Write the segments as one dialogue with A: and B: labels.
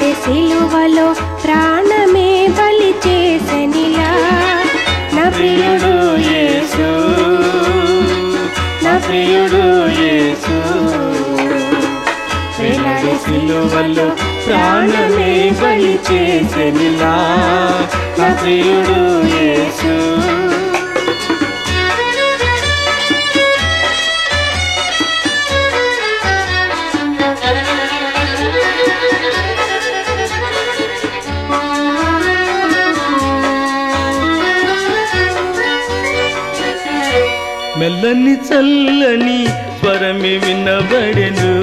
A: వేలాడే సిలువలో ప్రాణమే బలి చేసెనిలా నా ప్రియుడు యేసు నా ప్రియుడు యేసు వేలాడే సిలువలో ప్రాణమే బలి చేసెనిలా నా ప్రియుడు యేసు
B: మెల్లని చల్లని స్వరమే వినబడెను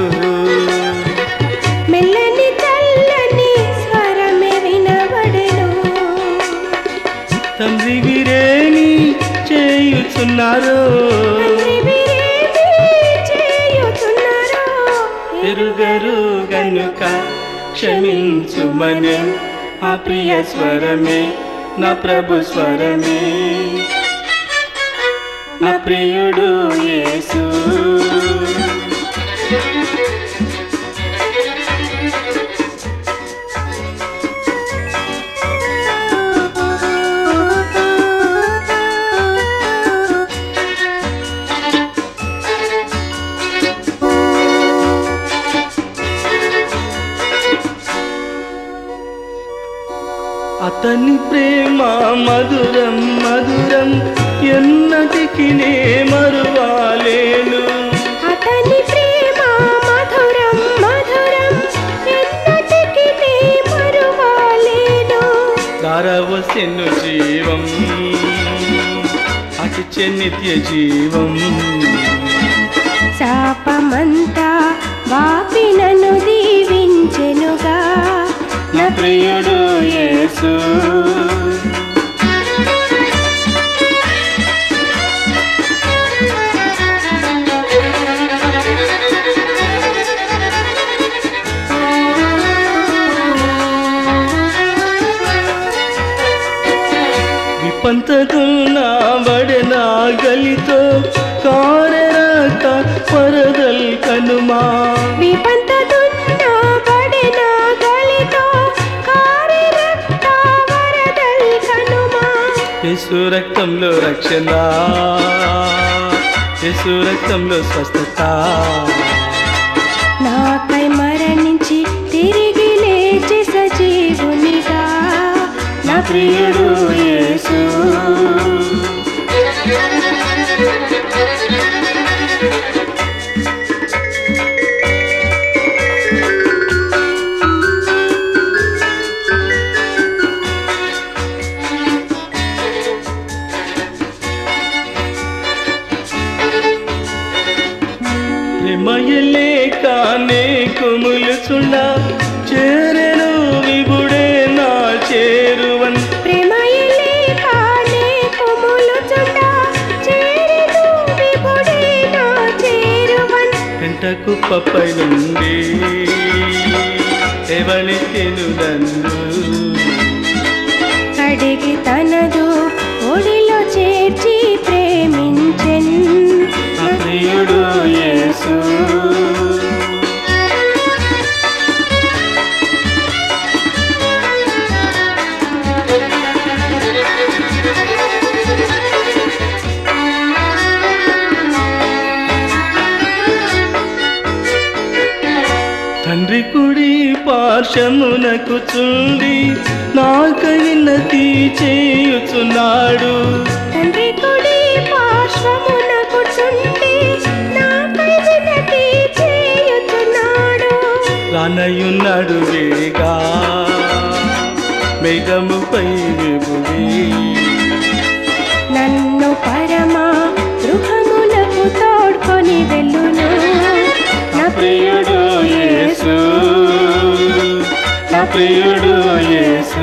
A: మెల్లని చల్లని స్వరమే వినబడెను
B: తండ్రి వీరేని చేయుచున్నారో ఎరుగరు గనుక క్షమించుమని ఆ ప్రియ స్వరమే నా ప్రభు స్వరమే నా ప్రియుడు యేసు అతని ప్రేమ మధురం మధురం ఎన్నటికి నే మరువాలేను
A: అతని ప్రేమ మధురం మధురం ఎన్నటికి నే మరువాలేను
B: ధారవసెను జీవం అతిచే నిత్య జీవం
A: శాపమంతా వాపి నన్ను దీవించెనుగా
B: నా ప్రియుడు యేసు విపంతదున్న బడెన గలితో కారెరక పరదల్ కనుమా
A: విపంతదున్న బడెన గలితో కారెరక వరదల్ కనుమా
B: యేసు రక్తంలో రక్షణ యేసు రక్తంలో స్వస్థత
A: నాకై మరణించి తిరిగి లేచి సజీవునిగా
B: నా ప్రియుడు యేసు ప్రేమయలే కానే కుములుచుండ చేరెను విగుడే నా చేరువన్
A: ప్రేమయలే కానే కుములుచుండ చేరెను విగుడే నా చేరువన్
B: వెంట కుప్పపై నుండి ఎవలికెను నన్ను
A: కడిగి తనదు ఒడిలో చేర్చి ప్రేమించెన్
B: నా ప్రియుడు యేసు తండ్రి కుడి పార్శ్వమునకు చుండి నాకై విన్నతి చేయుచున్నాడు
A: తండ్రి కుడి పార్శ్వమునకు చుండి నాకై విన్నతి చేయుచున్నాడు
B: రానయున్నాడు వేగా మేఘముపై విభుడి
A: నన్ను పరమా గృహమునకు తోడ్కొని వెళ్ళును
B: నా ప్రియుడు యేసు నా ప్రియుడు యేసు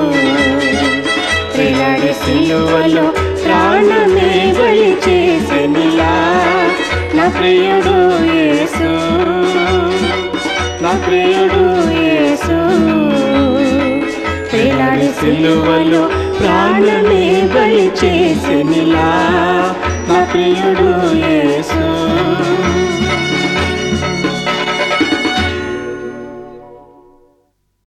A: వేలాడే సిలువలో ప్రాణమే బలి చేసెనిలా
B: నా ప్రియుడు యేసు నా ప్రియుడు యేసు
A: వేలాడే
B: సిలువలో ప్రాణమే బలి చేసెనిలా నా ప్రియుడు